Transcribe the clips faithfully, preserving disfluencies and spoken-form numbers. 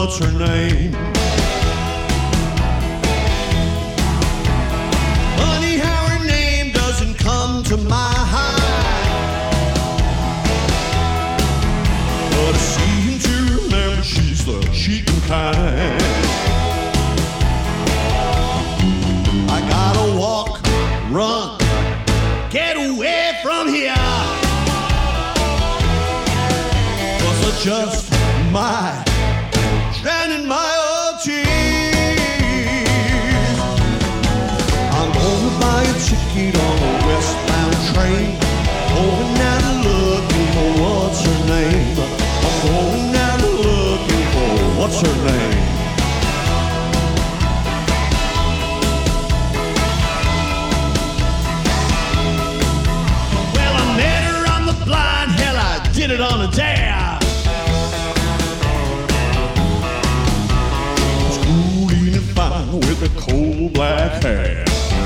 what's her name. Funny how her name doesn't come to my mind, but I seem to remember she's the chic and kind. I gotta walk, run, get away from here, 'cause I just might drown in my own tears. I'm gonna buy a ticket on a westbound train, going out looking for what's her name. I'm going out looking for what's her name. Well, I met her on the blind, hell, I did it on a dare. With the coal black hair,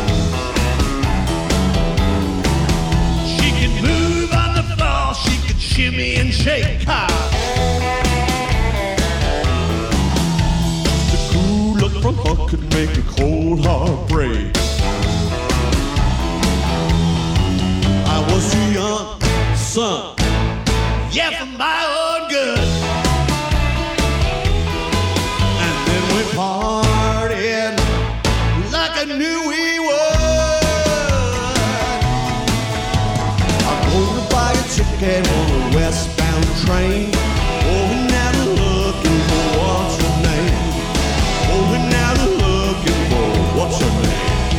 she could move on the floor, she could shimmy and shake high. The cool look from her could make a cold heart break. I was too young, son, yeah, for my own good. And then we parted like I knew we would. I'm gonna buy a ticket on a westbound train, going out looking for what's her name. Going out looking for what's her name.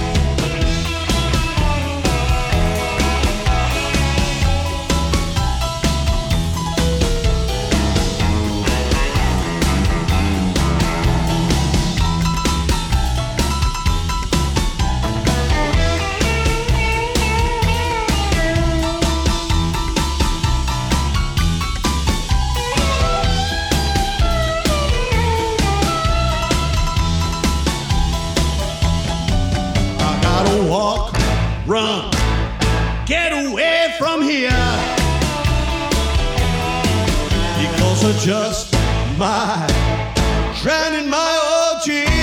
Walk, run, get away from here, because I just might drown in my own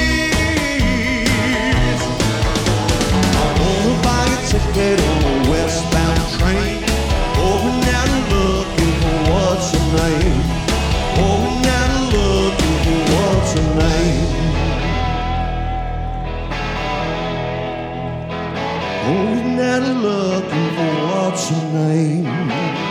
tears. I'm gonna buy a ticket on a westbound train, going out looking for what's her name. Going out looking for what's her name. Going out looking for what's her name.